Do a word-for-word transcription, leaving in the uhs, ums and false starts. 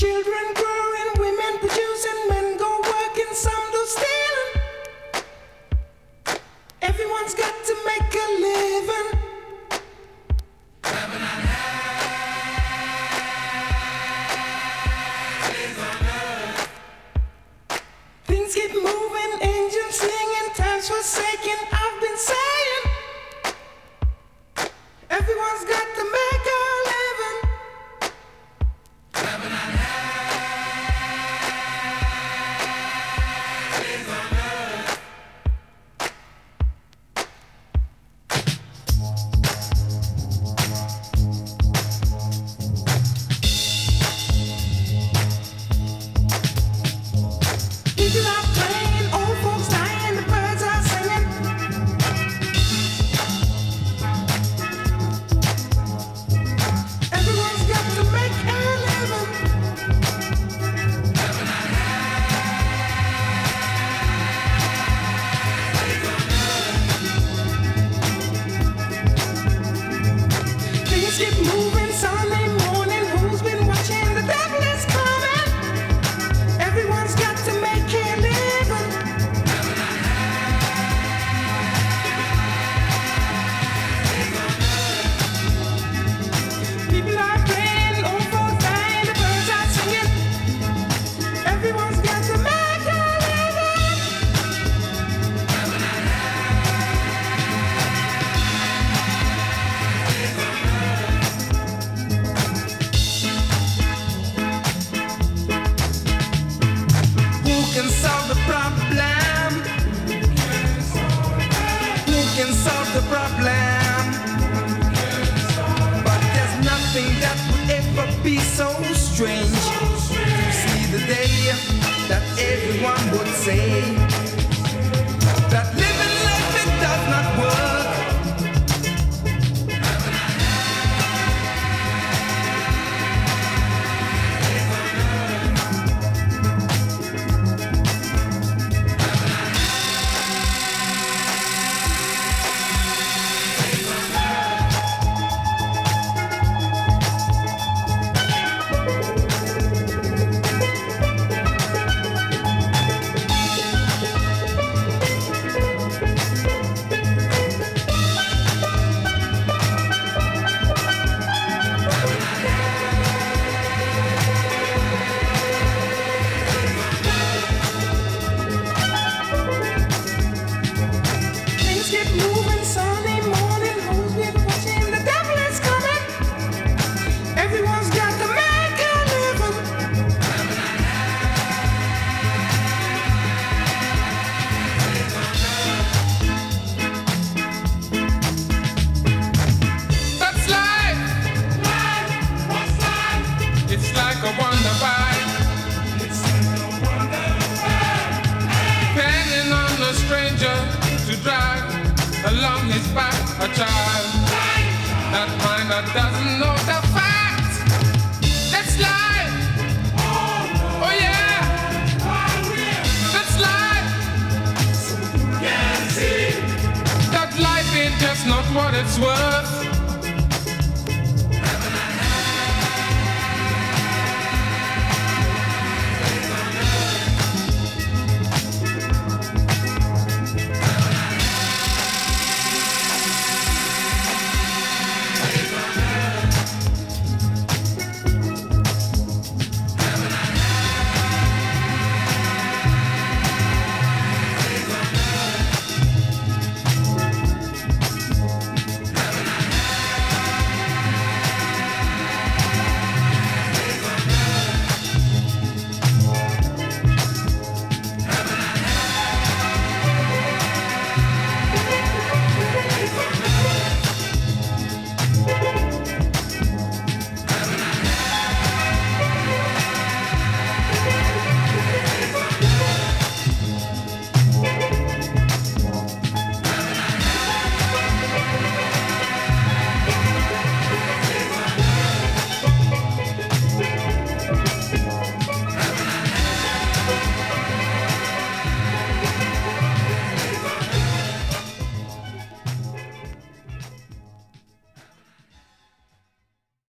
Children growing, women producing, men go working, some do stealing. Everyone's got to make a living. Things keep moving, angels singing, times forsaken. I've been saying, everyone's got to make a living. People are praying, old folks dying, the birds are singing. Everyone's got to make a living. Things keep moving, Sunday morning. Who's been watching? The devil is coming. Everyone's got to make a living. People are praying, old folks dying, the birds are singing. Everyone's got to make a living. Who can solve the problem? Who can solve the problem? But there's nothing that would ever be so strange to see the day that everyone would say that living like it does not work. Things keep moving, Sunday morning. Who's been watching? The devil is coming. Everyone's got to make a living. That's life. Life. What's life? It's like a wonder bite. Depending on a stranger to drive along his back a child.